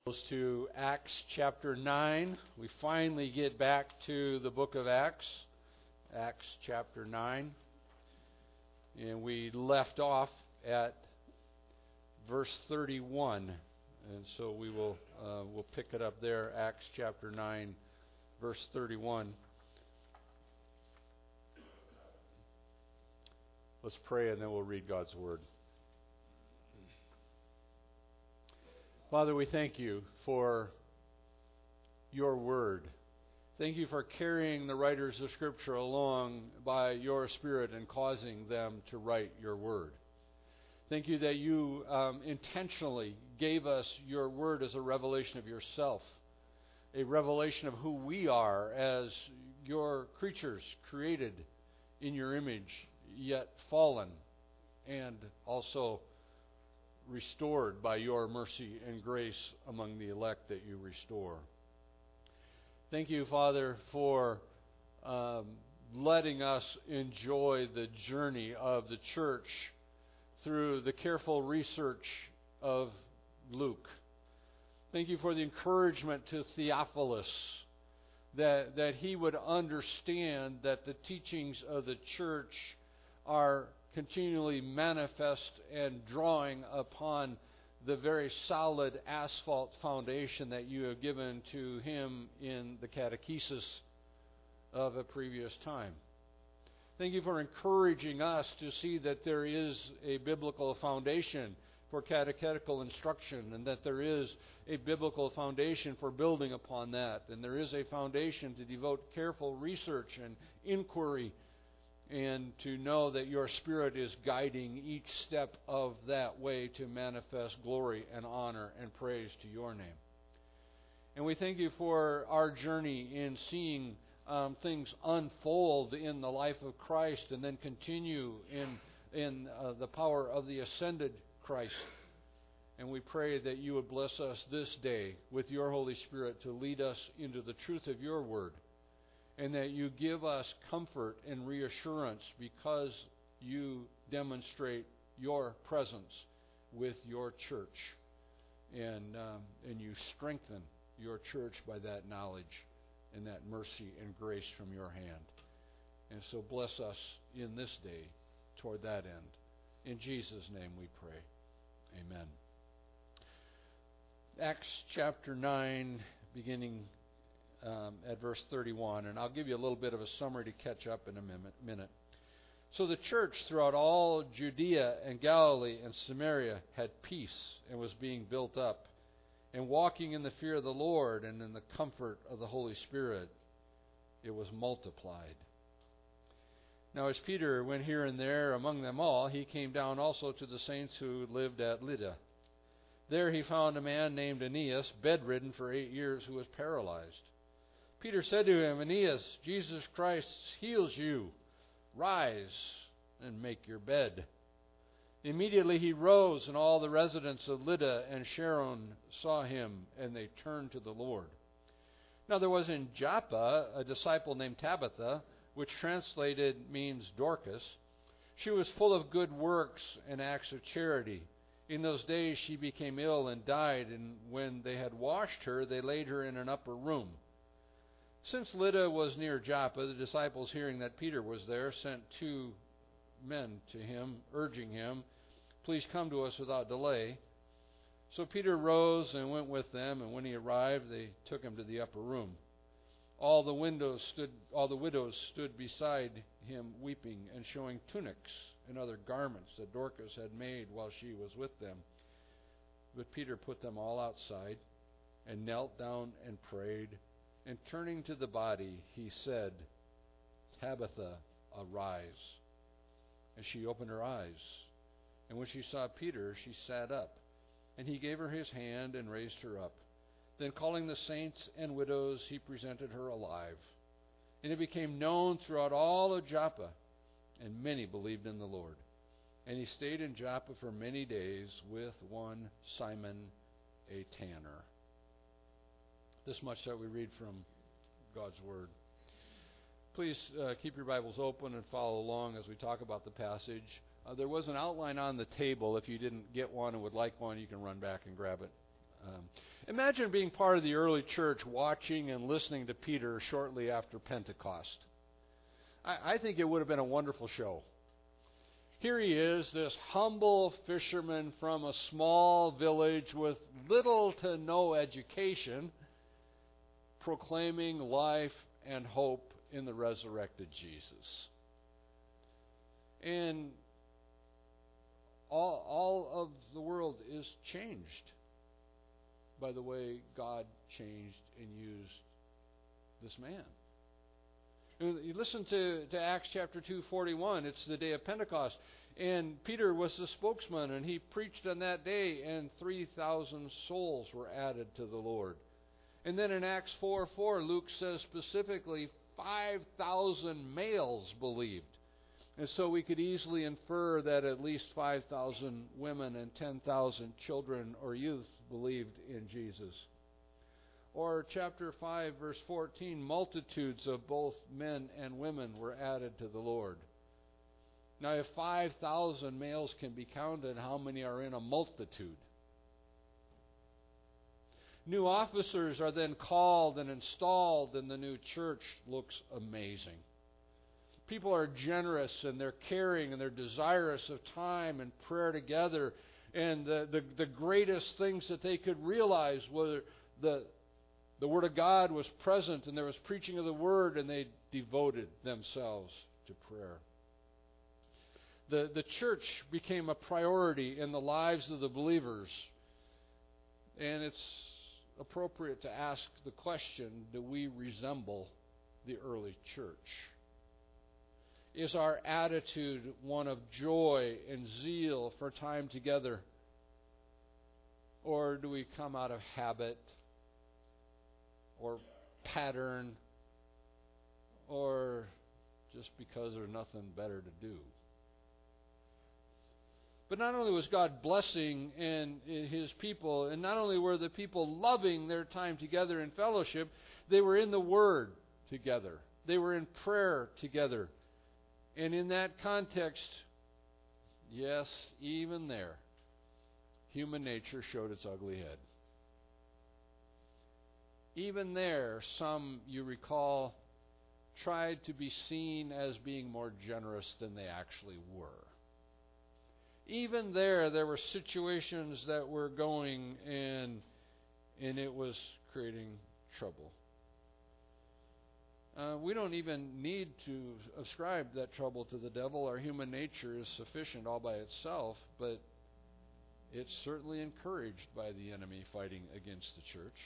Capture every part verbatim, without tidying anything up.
To Acts chapter nine. We finally get back to the book of Acts, Acts chapter nine. And we left off at verse thirty-one. And so we will uh, we'll pick it up there, Acts chapter nine, verse thirty-one. Let's pray and then we'll read God's word. Father, we thank you for your word. Thank you for carrying the writers of Scripture along by your Spirit and causing them to write your word. Thank you that you um, intentionally gave us your word as a revelation of yourself, a revelation of who we are as your creatures created in your image, yet fallen and also restored by your mercy and grace among the elect that you restore. Thank you, Father, for um, letting us enjoy the journey of the church through the careful research of Luke. Thank you for the encouragement to Theophilus that, that he would understand that the teachings of the church are continually manifest and drawing upon the very solid asphalt foundation that you have given to him in the catechesis of a previous time. Thank you for encouraging us to see that there is a biblical foundation for catechetical instruction and that there is a biblical foundation for building upon that, and there is a foundation to devote careful research and inquiry and to know that your Spirit is guiding each step of that way to manifest glory and honor and praise to your name. And we thank you for our journey in seeing um, things unfold in the life of Christ and then continue in, in uh, the power of the ascended Christ. And we pray that you would bless us this day with your Holy Spirit to lead us into the truth of your word, and that you give us comfort and reassurance because you demonstrate your presence with your church. And, um, and you strengthen your church by that knowledge and that mercy and grace from your hand. And so bless us in this day toward that end. In Jesus' name we pray. Amen. Acts chapter nine, beginning Um, at verse thirty-one, and I'll give you a little bit of a summary to catch up in a minute. So the church throughout all Judea and Galilee and Samaria had peace and was being built up, and walking in the fear of the Lord and in the comfort of the Holy Spirit, it was multiplied. Now as Peter went here and there among them all, he came down also to the saints who lived at Lydda. There he found a man named Aeneas, bedridden for eight years, who was paralyzed. Peter said to him, Aeneas, Jesus Christ heals you. Rise and make your bed. Immediately he rose, and all the residents of Lydda and Sharon saw him, and they turned to the Lord. Now there was in Joppa a disciple named Tabitha, which translated means Dorcas. She was full of good works and acts of charity. In those days she became ill and died, and when they had washed her, they laid her in an upper room. Since Lydda was near Joppa, the disciples, hearing that Peter was there, sent two men to him, urging him, Please come to us without delay. So Peter rose and went with them, and when he arrived, they took him to the upper room. All the windows stood, all the widows stood beside him, weeping and showing tunics and other garments that Dorcas had made while she was with them. But Peter put them all outside and knelt down and prayed. And turning to the body, he said, Tabitha, arise. And she opened her eyes. And when she saw Peter, she sat up. And he gave her his hand and raised her up. Then calling the saints and widows, he presented her alive. And it became known throughout all of Joppa, and many believed in the Lord. And he stayed in Joppa for many days with one Simon, a tanner. This much that we read from God's Word. Please uh, keep your Bibles open and follow along as we talk about the passage. Uh, there was an outline on the table. If you didn't get one and would like one, you can run back and grab it Um, imagine being part of the early church, watching and listening to Peter shortly after Pentecost. I, I think it would have been a wonderful show. Here he is, this humble fisherman from a small village with little to no education, proclaiming life and hope in the resurrected Jesus. And all, all of the world is changed by the way God changed and used this man. You listen to, to Acts chapter two, forty-one. It's the day of Pentecost. And Peter was the spokesman, and he preached on that day, and three thousand souls were added to the Lord. And then in Acts four four, Luke says specifically five thousand males believed. And so we could easily infer that at least five thousand women and ten thousand children or youth believed in Jesus. Or chapter five, verse fourteen, multitudes of both men and women were added to the Lord. Now, if five thousand males can be counted, how many are in a multitude? New officers are then called and installed, and the new church looks amazing. People are generous, and they're caring, and they're desirous of time and prayer together. And the, the, the greatest things that they could realize were the The Word of God was present, and there was preaching of the Word, and they devoted themselves to prayer. The, the church became a priority in the lives of the believers. And it's appropriate to ask the question, do we resemble the early church? Is our attitude one of joy and zeal for time together? Or do we come out of habit or pattern, or just because there's nothing better to do? But not only was God blessing in, in His people, and not only were the people loving their time together in fellowship, they were in the Word together. They were in prayer together. And in that context, yes, even there, human nature showed its ugly head. Even there, some, you recall, tried to be seen as being more generous than they actually were. Even there, there were situations that were going, and, and it was creating trouble. Uh, we don't even need to ascribe that trouble to the devil. Our human nature is sufficient all by itself, but it's certainly encouraged by the enemy fighting against the church.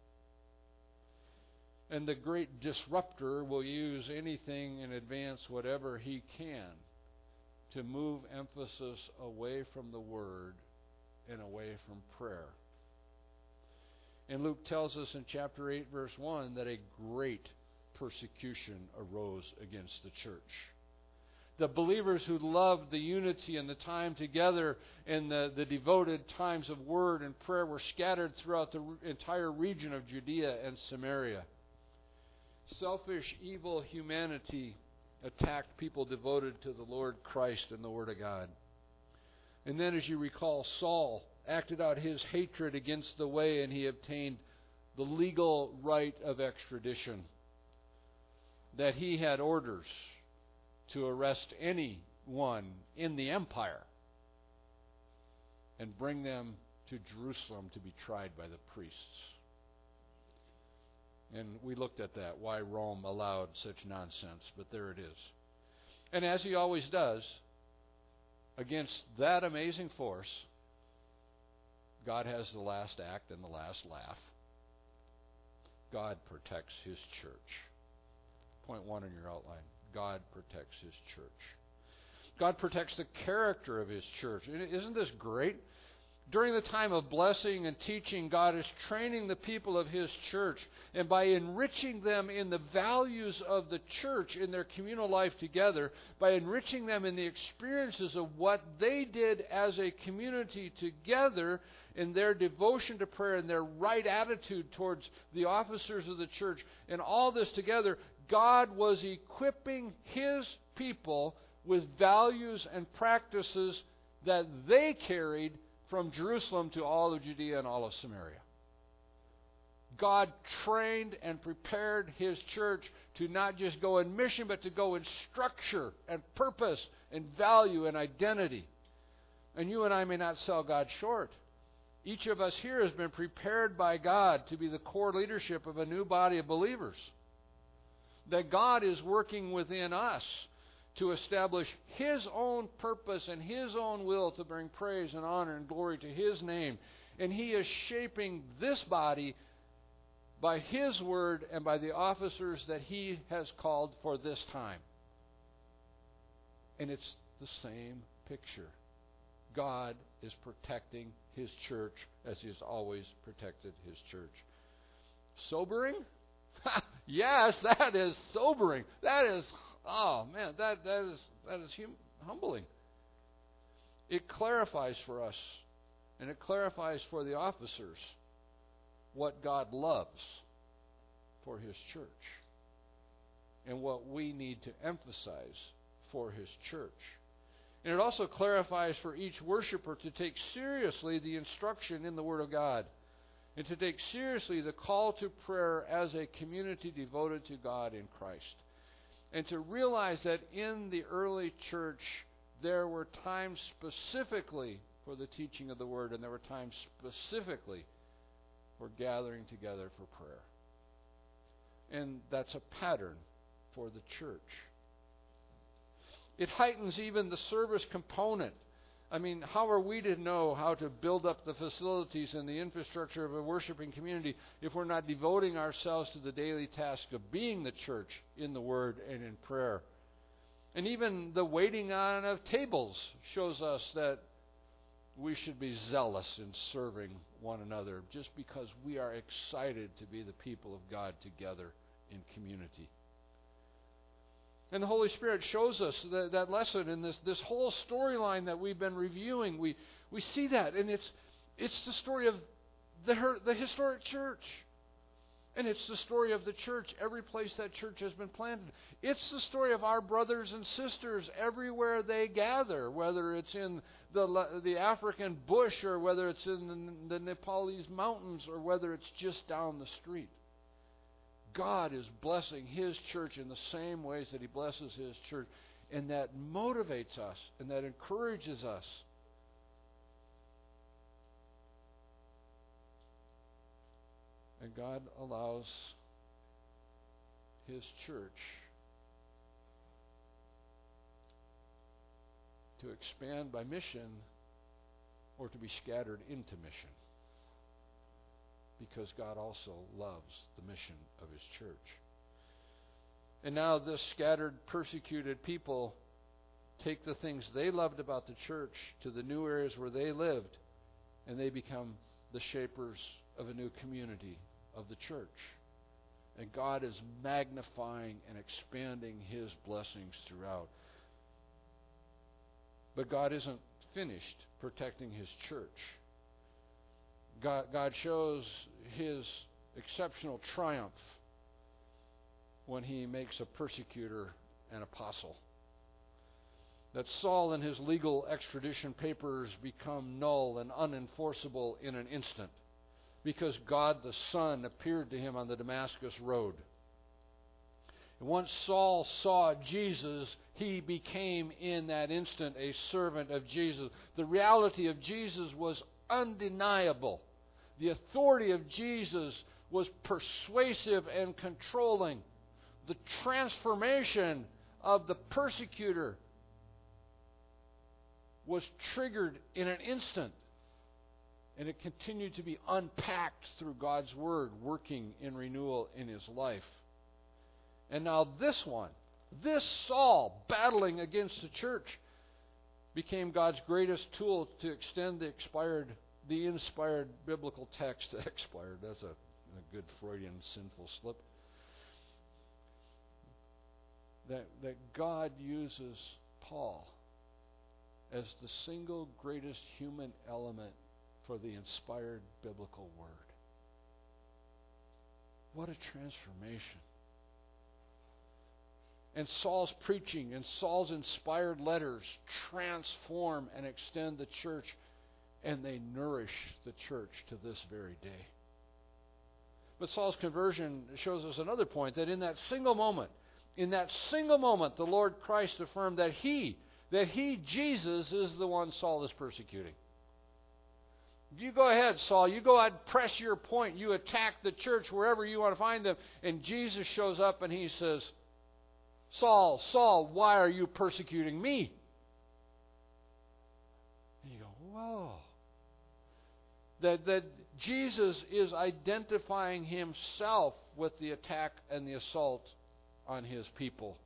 And the great disruptor will use anything and advance whatever he can to move emphasis away from the Word and away from prayer. And Luke tells us in chapter eight, verse one, that a great persecution arose against the church. The believers who loved the unity and the time together and the, the devoted times of word and prayer were scattered throughout the entire region of Judea and Samaria. Selfish, evil humanity attacked people devoted to the Lord Christ and the Word of God. And then, as you recall, Saul acted out his hatred against the way, and he obtained the legal right of extradition. That he had orders to arrest anyone in the empire and bring them to Jerusalem to be tried by the priests. And we looked at that, why Rome allowed such nonsense, but there it is. And as he always does, against that amazing force, God has the last act and the last laugh. God protects His church. Point one in your outline. God protects His church. God protects the character of His church. Isn't this great? During the time of blessing and teaching, God is training the people of His church. And by enriching them in the values of the church in their communal life together, by enriching them in the experiences of what they did as a community together, in their devotion to prayer and their right attitude towards the officers of the church, and all this together, God was equipping His people with values and practices that they carried from Jerusalem to all of Judea and all of Samaria. God trained and prepared His church to not just go in mission, but to go in structure and purpose and value and identity. And you and I may not sell God short. Each of us here has been prepared by God to be the core leadership of a new body of believers. That God is working within us to establish His own purpose and His own will to bring praise and honor and glory to His name. And He is shaping this body by His word and by the officers that He has called for this time. And it's the same picture. God is protecting His church as He has always protected His church. Sobering? Yes, that is sobering. That is, oh man, that, that is, that is hum, humbling. It clarifies for us, and it clarifies for the officers what God loves for His church and what we need to emphasize for His church. And it also clarifies for each worshiper to take seriously the instruction in the Word of God and to take seriously the call to prayer as a community devoted to God in Christ. And to realize that in the early church there were times specifically for the teaching of the Word, and there were times specifically for gathering together for prayer. And that's a pattern for the church. It heightens even the service component. I mean, how are we to know how to build up the facilities and the infrastructure of a worshiping community if we're not devoting ourselves to the daily task of being the church in the Word and in prayer? And even the waiting on of tables shows us that we should be zealous in serving one another just because we are excited to be the people of God together in community. And the Holy Spirit shows us that, that lesson in this, this whole storyline that we've been reviewing. We we see that, and it's it's the story of the her, the historic church. And it's the story of the church every place that church has been planted. It's the story of our brothers and sisters everywhere they gather, whether it's in the the African bush or whether it's in the, the Nepalese mountains or whether it's just down the street. God is blessing His church in the same ways that He blesses His church, and that motivates us and that encourages us. And God allows His church to expand by mission or to be scattered into mission, because God also loves the mission of His church. And now this scattered, persecuted people take the things they loved about the church to the new areas where they lived, and they become the shapers of a new community of the church. And God is magnifying and expanding His blessings throughout. But God isn't finished protecting His church. God, God shows His exceptional triumph when He makes a persecutor an apostle. That Saul and his legal extradition papers become null and unenforceable in an instant, because God the Son appeared to him on the Damascus road. And once Saul saw Jesus, he became in that instant a servant of Jesus. The reality of Jesus was undeniable. The authority of Jesus was persuasive and controlling. The transformation of the persecutor was triggered in an instant. And it continued to be unpacked through God's Word, working in renewal in his life. And now this one, this Saul battling against the church, became God's greatest tool to extend the expired, the inspired biblical text. Expired, that's a, a good Freudian sinful slip. That, that God uses Paul as the single greatest human element for the inspired biblical Word. What a transformation. And Saul's preaching and Saul's inspired letters transform and extend the church, and they nourish the church to this very day. But Saul's conversion shows us another point, that in that single moment, in that single moment, the Lord Christ affirmed that He, that He, Jesus, is the one Saul is persecuting. You go ahead, Saul. You go ahead, press your point. You attack the church wherever you want to find them. And Jesus shows up and He says, Saul, Saul, why are you persecuting me? And you go, whoa. That, that Jesus is identifying Himself with the attack and the assault on His people.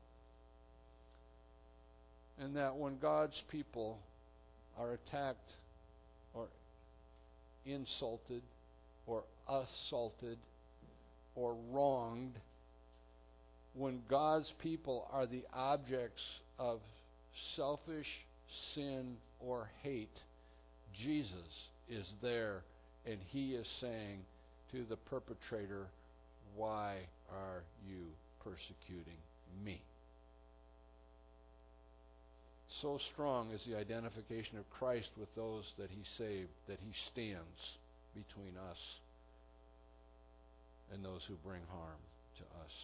And that when God's people are attacked or insulted or assaulted or wronged, when God's people are the objects of selfish sin or hate, Jesus is there and He is saying to the perpetrator, why are you persecuting me? So strong is the identification of Christ with those that He saved that He stands between us and those who bring harm to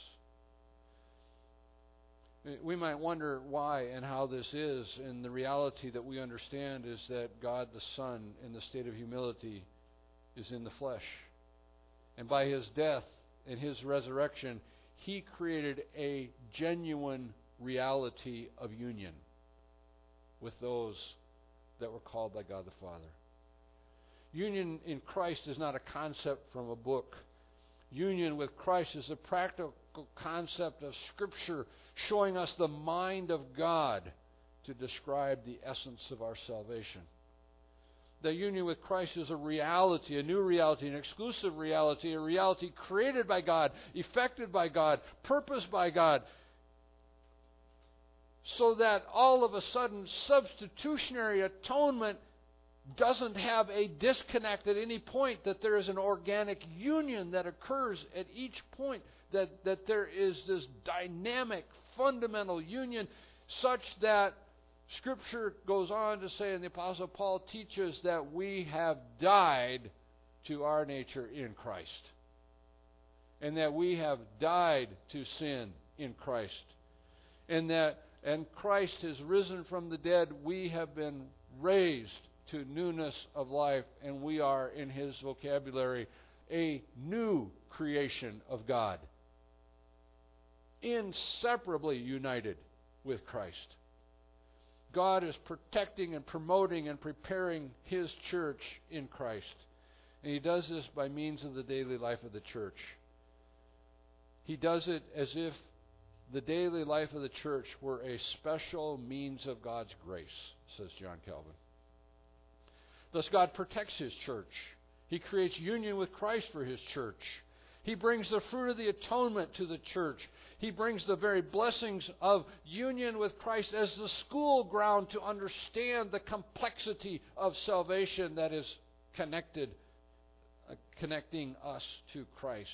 us. We might wonder why and how this is, and the reality that we understand is that God the Son, in the state of humility, is in the flesh. And by His death and His resurrection, He created a genuine reality of union with those that were called by God the Father. Union in Christ is not a concept from a book. Union with Christ is a practical concept of Scripture showing us the mind of God to describe the essence of our salvation. The union with Christ is a reality, a new reality, an exclusive reality, a reality created by God, effected by God, purposed by God, so that all of a sudden substitutionary atonement doesn't have a disconnect at any point, that there is an organic union that occurs at each point, that, that there is this dynamic, fundamental union such that Scripture goes on to say, and the Apostle Paul teaches, that we have died to our nature in Christ. And that we have died to sin in Christ. And that and Christ has risen from the dead, we have been raised to newness of life, and we are, in his vocabulary, a new creation of God, inseparably united with Christ. God is protecting and promoting and preparing His church in Christ. And He does this by means of the daily life of the church. He does it as if the daily life of the church were a special means of God's grace, says John Calvin. Thus God protects His church. He creates union with Christ for His church. He brings the fruit of the atonement to the church. He brings the very blessings of union with Christ as the school ground to understand the complexity of salvation that is connected, uh, connecting us to Christ.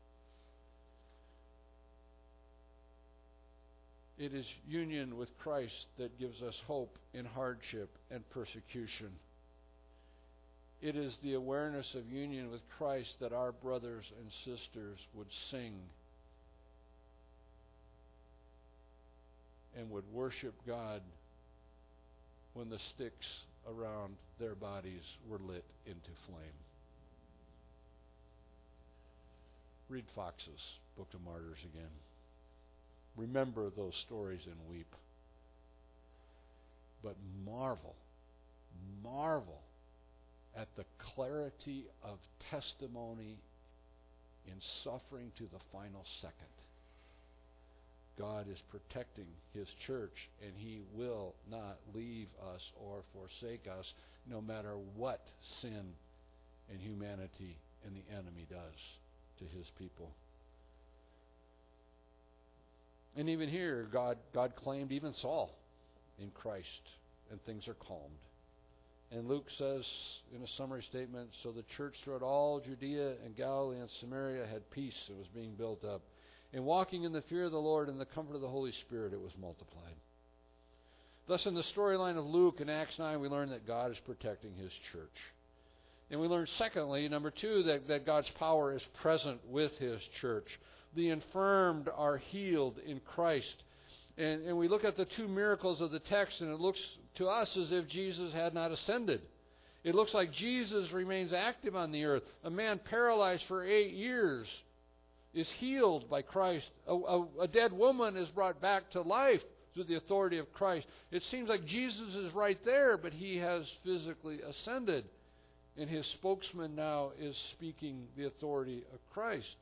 It is union with Christ that gives us hope in hardship and persecution. It is the awareness of union with Christ that our brothers and sisters would sing and would worship God when the sticks around their bodies were lit into flame. Read Fox's Book of Martyrs again. Remember those stories and weep. But marvel, marvel at the clarity of testimony in suffering to the final second. God is protecting His church, and He will not leave us or forsake us, no matter what sin and humanity and the enemy does to His people. And even here, God, God claimed even Saul in Christ, and things are calmed. And Luke says in a summary statement, so the church throughout all Judea and Galilee and Samaria had peace. It was being built up. And walking in the fear of the Lord and the comfort of the Holy Spirit, it was multiplied. Thus, in the storyline of Luke in Acts nine, we learn that God is protecting His church. And we learn, secondly, number two, that, that God's power is present with His church. The infirmed are healed in Christ. And, and we look at the two miracles of the text, and it looks to us as if Jesus had not ascended. It looks like Jesus remains active on the earth. A man paralyzed for eight years is healed by Christ. A, a, a dead woman is brought back to life through the authority of Christ. It seems like Jesus is right there, but He has physically ascended. And His spokesman now is speaking the authority of Christ.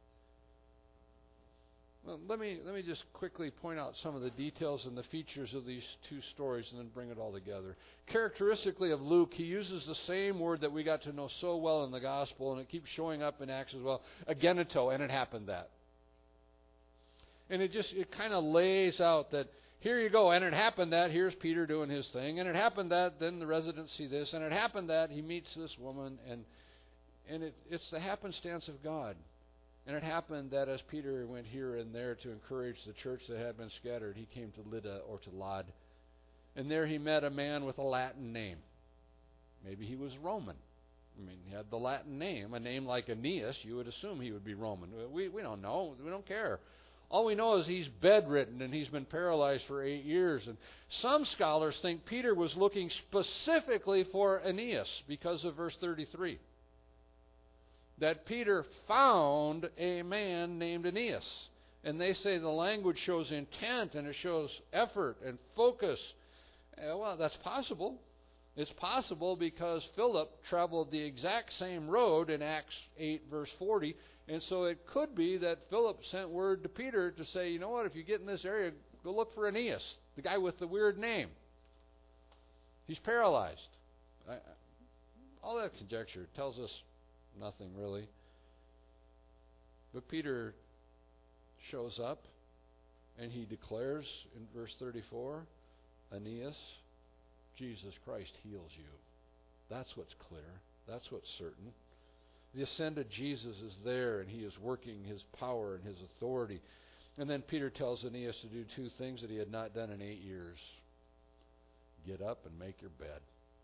Well, let me let me just quickly point out some of the details and the features of these two stories and then bring it all together. Characteristically of Luke, he uses the same word that we got to know so well in the Gospel, and it keeps showing up in Acts as well, ageneto, and it happened that. And it just, it kind of lays out that, here you go, and it happened that, here's Peter doing his thing, and it happened that, then the residents see this, and it happened that, he meets this woman, and and it, it's the happenstance of God. And it happened that as Peter went here and there to encourage the church that had been scattered, he came to Lydda or to Lod. And there he met a man with a Latin name. Maybe he was Roman. I mean, he had the Latin name. A name like Aeneas, you would assume he would be Roman. We, we don't know. We don't care. All we know is he's bedridden and he's been paralyzed for eight years. And some scholars think Peter was looking specifically for Aeneas because of verse thirty-three. That Peter found a man named Aeneas. And they say the language shows intent and it shows effort and focus. Uh, well, that's possible. It's possible because Philip traveled the exact same road in Acts eight, verse forty. And so it could be that Philip sent word to Peter to say, you know what, if you get in this area, go look for Aeneas, the guy with the weird name. He's paralyzed. I, all that conjecture tells us nothing really. But Peter shows up and he declares in verse thirty-four, Aeneas, Jesus Christ heals you. That's what's clear. That's what's certain. The ascended Jesus is there and He is working His power and His authority. And then Peter tells Aeneas to do two things that he had not done in eight years. Get up and make your bed.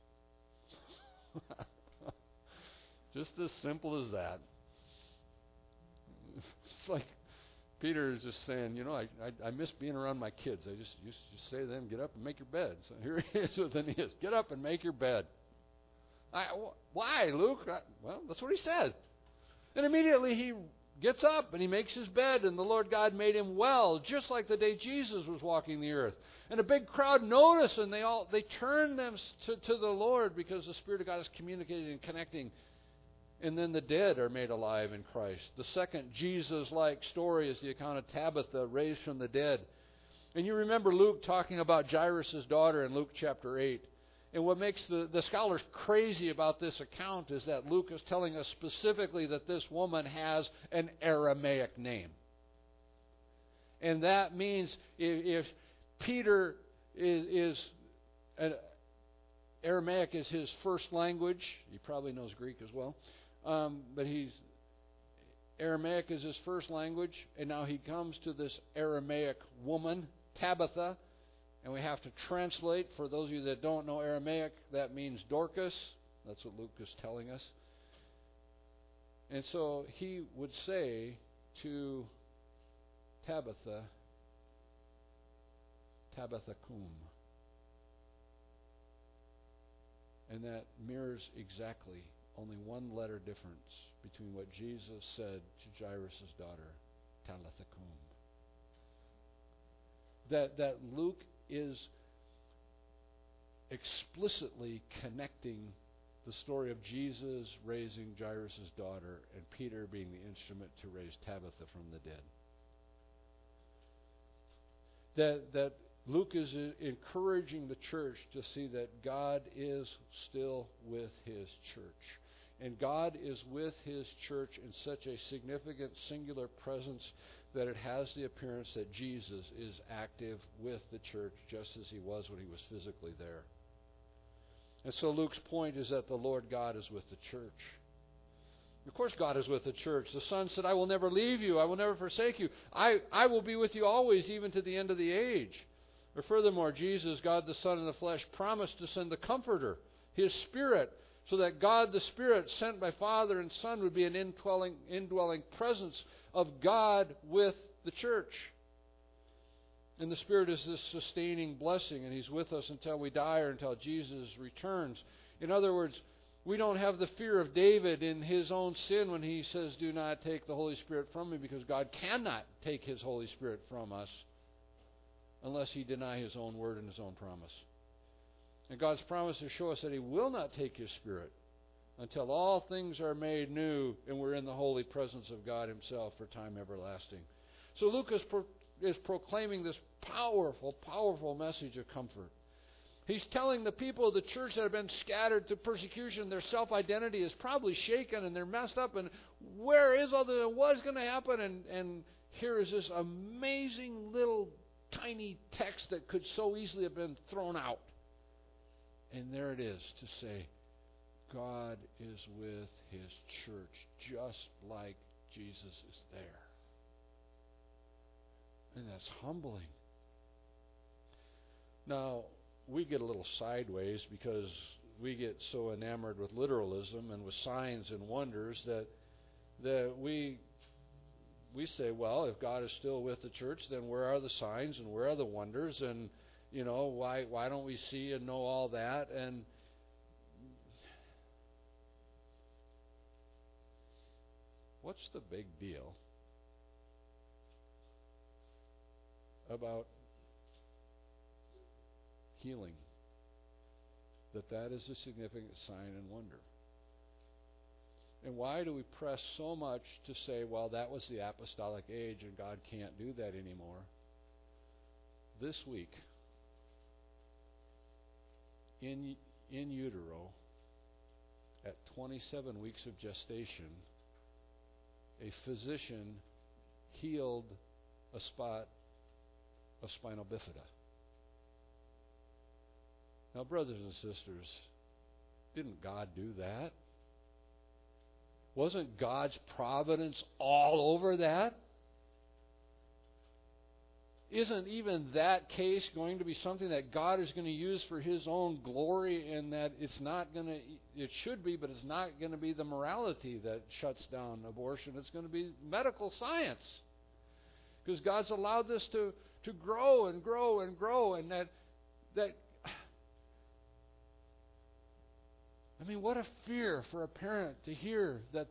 Just as simple as that. It's like Peter is just saying, you know, I, I, I miss being around my kids. I just used to say to them, get up and make your bed. So here he is with Aeneas. Get up and make your bed. I, wh- why, Luke? I, well, that's what he said. And immediately he gets up and he makes his bed, and the Lord God made him well, just like the day Jesus was walking the earth. And a big crowd noticed, and they all they turned them to, to the Lord because the Spirit of God is communicating and connecting. And then the dead are made alive in Christ. The second Jesus-like story is the account of Tabitha raised from the dead. And you remember Luke talking about Jairus' daughter in Luke chapter eight. And what makes the, the scholars crazy about this account is that Luke is telling us specifically that this woman has an Aramaic name. And that means if, if Peter is, is an, Aramaic is his first language, he probably knows Greek as well, um, but he's Aramaic is his first language, and now he comes to this Aramaic woman, Tabitha, and we have to translate. For those of you that don't know Aramaic, that means Dorcas. That's what Luke is telling us. And so he would say to Tabitha, Tabitha cum. And that mirrors exactly only one letter difference between what Jesus said to Jairus' daughter, Talitha cum. That, that Luke is explicitly connecting the story of Jesus raising Jairus' daughter and Peter being the instrument to raise Tabitha from the dead. That, that Luke is encouraging the church to see that God is still with His church. And God is with His church in such a significant singular presence that it has the appearance that Jesus is active with the church just as He was when He was physically there. And so Luke's point is that the Lord God is with the church. Of course God is with the church. The Son said, I will never leave you. I will never forsake you. I, I will be with you always, even to the end of the age. Or furthermore, Jesus, God the Son in the flesh, promised to send the Comforter, His Spirit, so that God the Spirit, sent by Father and Son, would be an indwelling, indwelling presence of God with the church. And the Spirit is this sustaining blessing, and He's with us until we die or until Jesus returns. In other words, we don't have the fear of David in his own sin when he says, do not take the Holy Spirit from me, because God cannot take His Holy Spirit from us unless He deny His own word and His own promise. And God's promises show us that He will not take His Spirit until all things are made new and we're in the holy presence of God Himself for time everlasting. So Luke is, pro- is proclaiming this powerful, powerful message of comfort. He's telling the people of the church that have been scattered to persecution, their self-identity is probably shaken and they're messed up, and where is all the, what's going to happen? And, and here is this amazing little tiny text that could so easily have been thrown out. And there it is to say, God is with His church just like Jesus is there. And that's humbling. Now, we get a little sideways because we get so enamored with literalism and with signs and wonders that that we we say, well, if God is still with the church, then where are the signs and where are the wonders? And, you know, why why don't we see and know all that? And what's the big deal about healing? That that is a significant sign and wonder. And why do we press so much to say, well, that was the apostolic age and God can't do that anymore? This week, in in utero, at twenty-seven weeks of gestation, a physician healed a spot of spinal bifida. Now, brothers and sisters, didn't God do that? Wasn't God's providence all over that? Isn't even that case going to be something that God is going to use for His own glory, and that it's not going to, it should be, but it's not going to be the morality that shuts down abortion. It's going to be medical science. Because God's allowed this to, to grow and grow and grow, and that that I mean, what a fear for a parent to hear that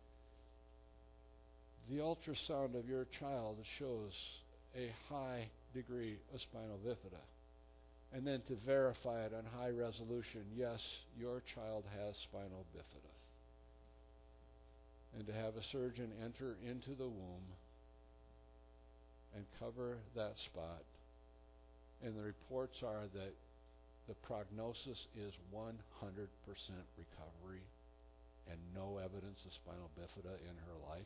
the ultrasound of your child shows a high degree of spinal bifida. And then to verify it on high resolution, yes, your child has spinal bifida. And to have a surgeon enter into the womb and cover that spot. And the reports are that the prognosis is one hundred percent recovery and no evidence of spinal bifida in her life.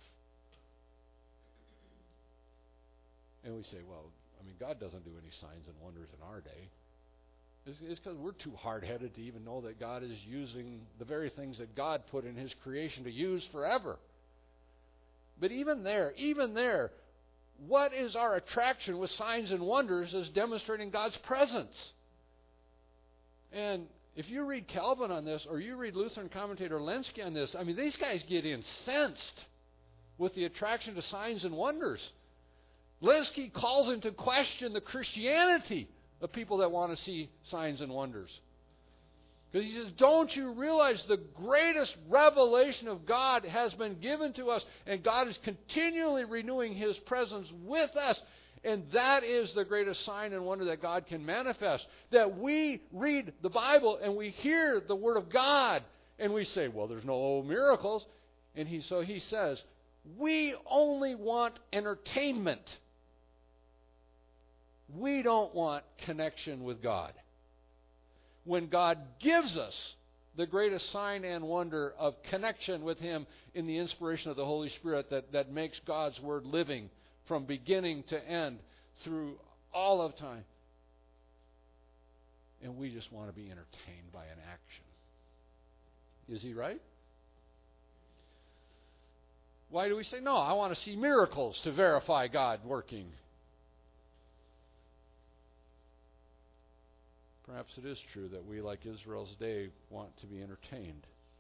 And we say, well, I mean, God doesn't do any signs and wonders in our day. It's because we're too hard-headed to even know that God is using the very things that God put in His creation to use forever. But even there, even there, what is our attraction with signs and wonders is demonstrating God's presence. And if you read Calvin on this, or you read Lutheran commentator Lenski on this, I mean, these guys get incensed with the attraction to signs and wonders. Lenski calls into question the Christianity of people that want to see signs and wonders. Because he says, don't you realize the greatest revelation of God has been given to us, and God is continually renewing His presence with us. And that is the greatest sign and wonder that God can manifest. That we read the Bible and we hear the Word of God and we say, well, there's no miracles. And he, so he says, we only want entertainment. We don't want connection with God. When God gives us the greatest sign and wonder of connection with Him in the inspiration of the Holy Spirit that, that makes God's Word living from beginning to end through all of time. And we just want to be entertained by an action. Is he right? Why do we say, no, I want to see miracles to verify God working? Perhaps it is true that we, like Israel's day, want to be entertained.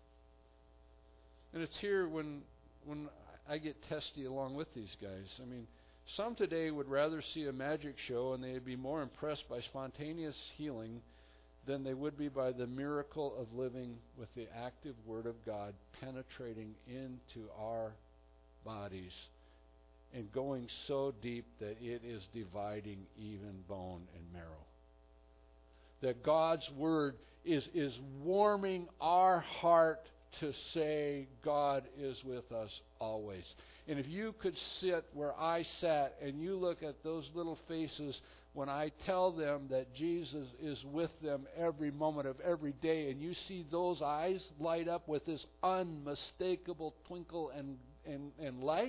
And it's here when when I get testy along with these guys. I mean, some today would rather see a magic show and they'd be more impressed by spontaneous healing than they would be by the miracle of living with the active Word of God penetrating into our bodies and going so deep that it is dividing even bone and marrow. That God's Word is, is warming our heart to say God is with us always. And if you could sit where I sat and you look at those little faces when I tell them that Jesus is with them every moment of every day, and you see those eyes light up with this unmistakable twinkle and, and, and light,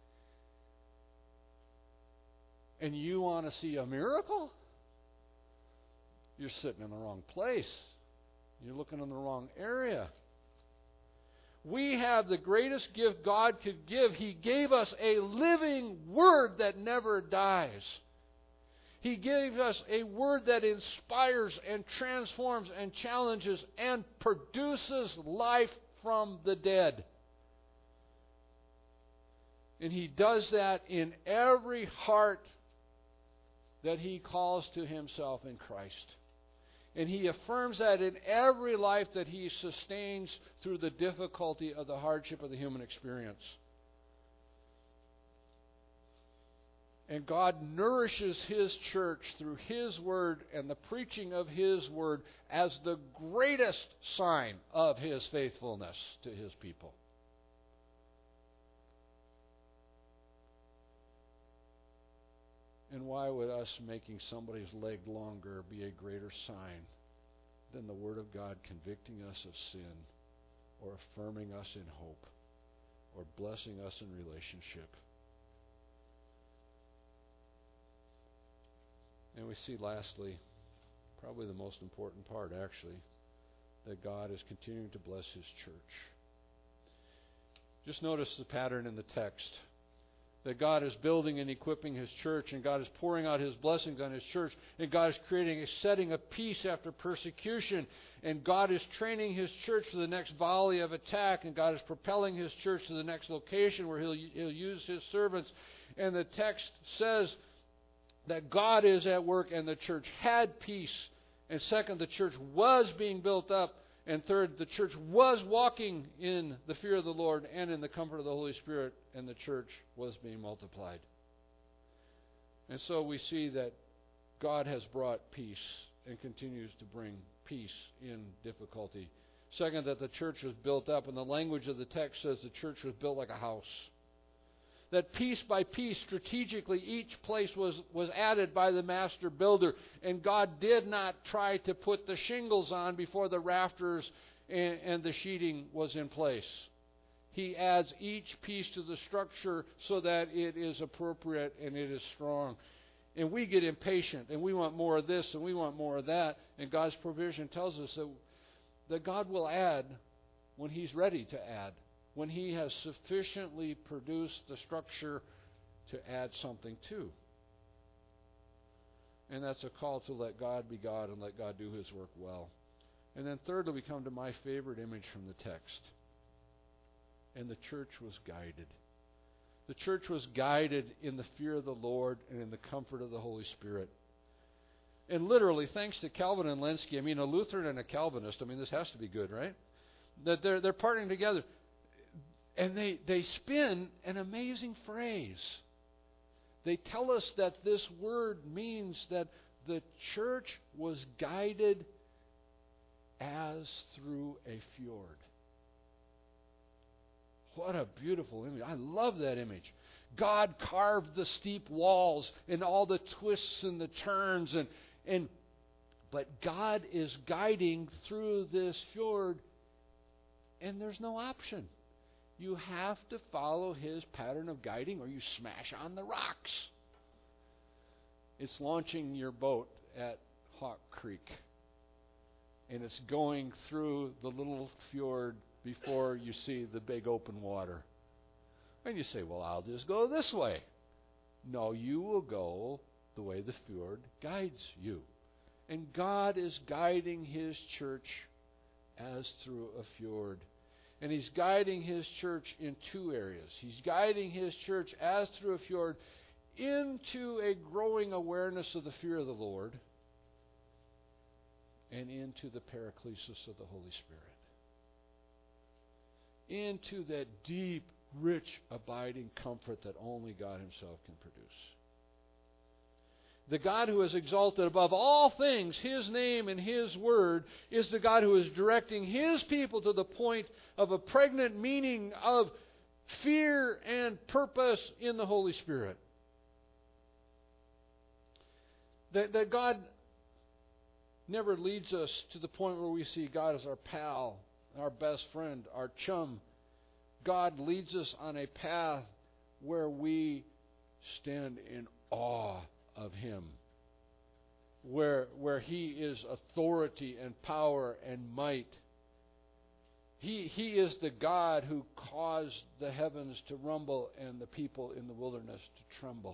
and you want to see a miracle, you're sitting in the wrong place. You're looking in the wrong area. We have the greatest gift God could give. He gave us a living Word that never dies. He gave us a Word that inspires and transforms and challenges and produces life from the dead. And He does that in every heart that He calls to Himself in Christ. And He affirms that in every life that He sustains through the difficulty of the hardship of the human experience. And God nourishes His church through His Word and the preaching of His Word as the greatest sign of His faithfulness to His people. And why would us making somebody's leg longer be a greater sign than the Word of God convicting us of sin, or affirming us in hope, or blessing us in relationship? And we see lastly, probably the most important part actually, that God is continuing to bless His church. Just notice the pattern in the text. That God is building and equipping His church, and God is pouring out His blessings on His church, and God is creating a setting of peace after persecution, and God is training His church for the next volley of attack, and God is propelling His church to the next location where He'll, he'll use His servants. And the text says that God is at work, and the church had peace. And second, the church was being built up. And third, the church was walking in the fear of the Lord and in the comfort of the Holy Spirit, and the church was being multiplied. And so we see that God has brought peace and continues to bring peace in difficulty. Second, that the church was built up, and the language of the text says the church was built like a house. That piece by piece, strategically, each place was, was added by the master builder. And God did not try to put the shingles on before the rafters and, and the sheeting was in place. He adds each piece to the structure so that it is appropriate and it is strong. And we get impatient, and we want more of this, and we want more of that. And God's provision tells us that, that God will add when He's ready to add. When He has sufficiently produced the structure to add something to. And that's a call to let God be God and let God do His work well. And then thirdly, we come to my favorite image from the text. And the church was guided. The church was guided in the fear of the Lord and in the comfort of the Holy Spirit. And literally, thanks to Calvin and Lenski, I mean, a Lutheran and a Calvinist, I mean, this has to be good, right? That they're, they're partnering together. And they, they spin an amazing phrase. They tell us that this word means that the church was guided as through a fjord. What a beautiful image. I love that image. God carved the steep walls and all the twists and the turns. and and But God is guiding through this fjord, and there's no option. You have to follow His pattern of guiding or you smash on the rocks. It's launching your boat at Hawk Creek. And it's going through the little fjord before you see the big open water. And you say, well, I'll just go this way. No, you will go the way the fjord guides you. And God is guiding His church as through a fjord. And He's guiding His church in two areas. He's guiding His church as through a fjord into a growing awareness of the fear of the Lord and into the paraklesis of the Holy Spirit. Into that deep, rich, abiding comfort that only God Himself can produce. The God who is exalted above all things, His name and His word, is the God who is directing His people to the point of a pregnant meaning of fear and purpose in the Holy Spirit. That, that God never leads us to the point where we see God as our pal, our best friend, our chum. God leads us on a path where we stand in awe of Him, where where He is authority and power and might. He He is the God who caused the heavens to rumble and the people in the wilderness to tremble.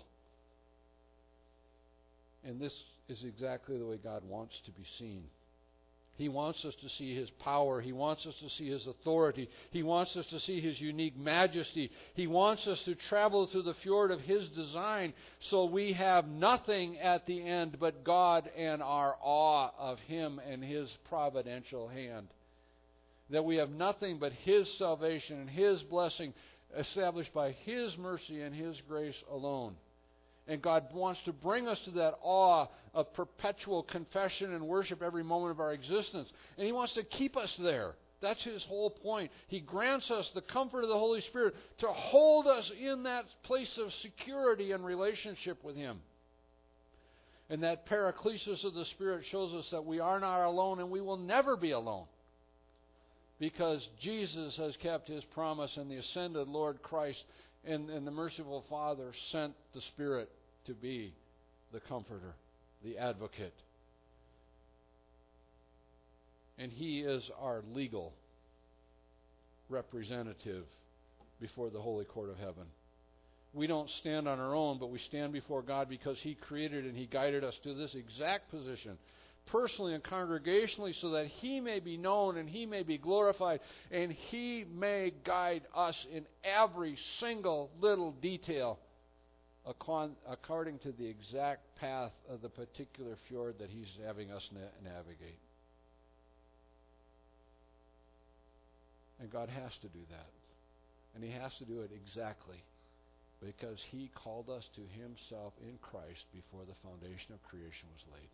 And this is exactly the way God wants to be seen. He wants us to see His power. He wants us to see His authority. He wants us to see His unique majesty. He wants us to travel through the fjord of His design so we have nothing at the end but God and our awe of Him and His providential hand. That we have nothing but His salvation and His blessing established by His mercy and His grace alone. And God wants to bring us to that awe of perpetual confession and worship every moment of our existence. And He wants to keep us there. That's His whole point. He grants us the comfort of the Holy Spirit to hold us in that place of security and relationship with Him. And that paraklesis of the Spirit shows us that we are not alone and we will never be alone. Because Jesus has kept His promise, and the ascended Lord Christ And, and the merciful Father sent the Spirit to be the Comforter, the Advocate. And He is our legal representative before the holy court of heaven. We don't stand on our own, but we stand before God because He created and He guided us to this exact position, personally and congregationally, so that He may be known and He may be glorified and He may guide us in every single little detail according to the exact path of the particular fjord that He's having us na- navigate. And God has to do that. And He has to do it exactly because He called us to Himself in Christ before the foundation of creation was laid.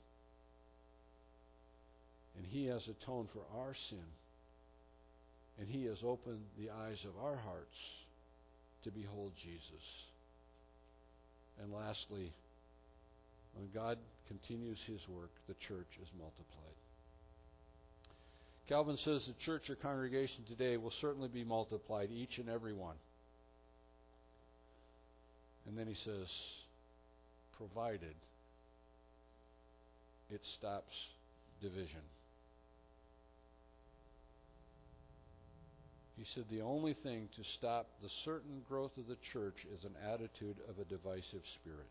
And He has atoned for our sin. And He has opened the eyes of our hearts to behold Jesus. And lastly, when God continues His work, the church is multiplied. Calvin says the church or congregation today will certainly be multiplied, each and every one. And then he says, provided it stops division. He said the only thing to stop the certain growth of the church is an attitude of a divisive spirit.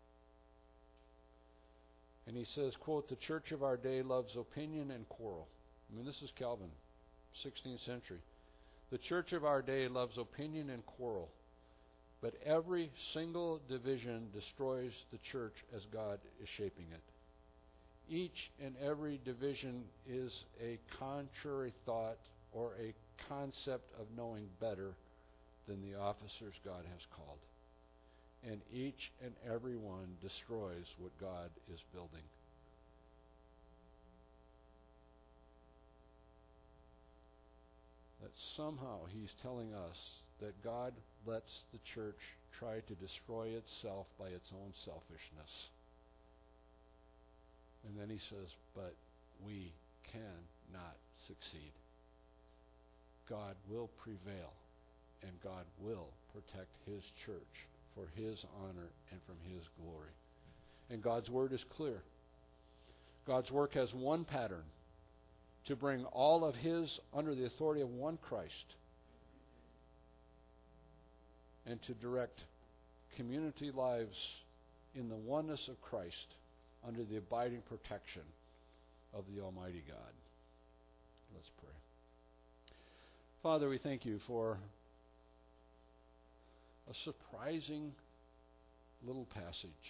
And he says, quote, the church of our day loves opinion and quarrel. I mean, this is Calvin, sixteenth century. The church of our day loves opinion and quarrel, but every single division destroys the church as God is shaping it. Each and every division is a contrary thought or a concept of knowing better than the officers God has called. And each and every one destroys what God is building. That somehow He's telling us that God lets the church try to destroy itself by its own selfishness. And then He says, but we cannot succeed. God will prevail, and God will protect His church for His honor and from His glory. And God's word is clear. God's work has one pattern: to bring all of His under the authority of one Christ, and to direct community lives in the oneness of Christ under the abiding protection of the Almighty God. Let's pray. Father, we thank you for a surprising little passage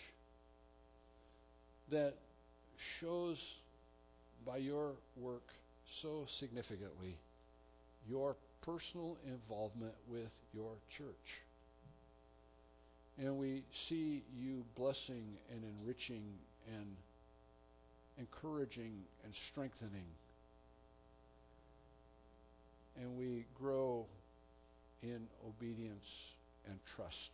that shows by your work so significantly your personal involvement with your church. And we see you blessing and enriching and encouraging and strengthening. And we grow in obedience and trust.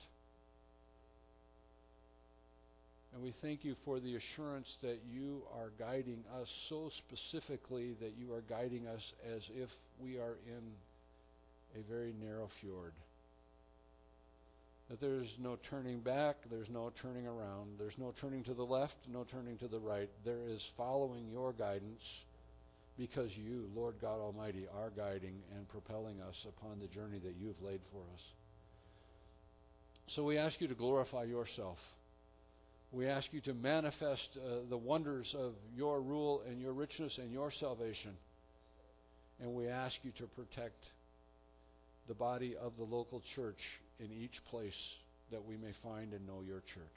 And we thank you for the assurance that you are guiding us so specifically that you are guiding us as if we are in a very narrow fjord. That there's no turning back, there's no turning around, there's no turning to the left, no turning to the right. There is following your guidance because you, Lord God Almighty, are guiding and propelling us upon the journey that you've laid for us. So we ask you to glorify yourself. We ask you to manifest uh, the wonders of your rule and your richness and your salvation. And we ask you to protect the body of the local church in each place that we may find and know your church.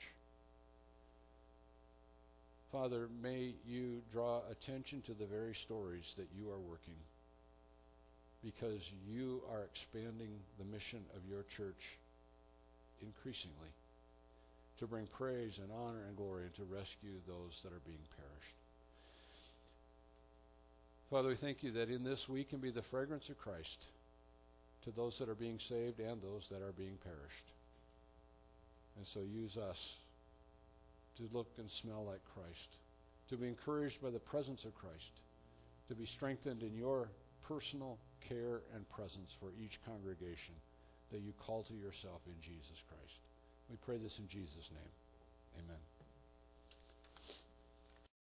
Father, may you draw attention to the very stories that you are working, because you are expanding the mission of your church increasingly to bring praise and honor and glory and to rescue those that are being perished. Father, we thank you that in this we can be the fragrance of Christ to those that are being saved and those that are being perished. And so use us to look and smell like Christ, to be encouraged by the presence of Christ, to be strengthened in your personal care and presence for each congregation that you call to yourself in Jesus Christ. We pray this in Jesus' name.